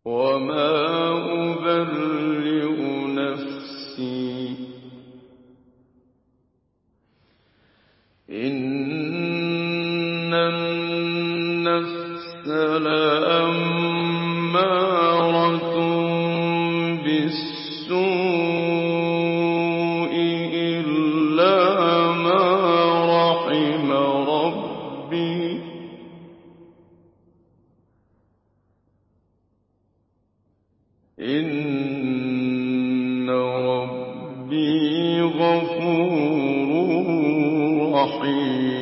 وما أبرئ نفسي إن النفس لأمارة بالسوء إلا ما رحم ربي إن ربي غفور رحيم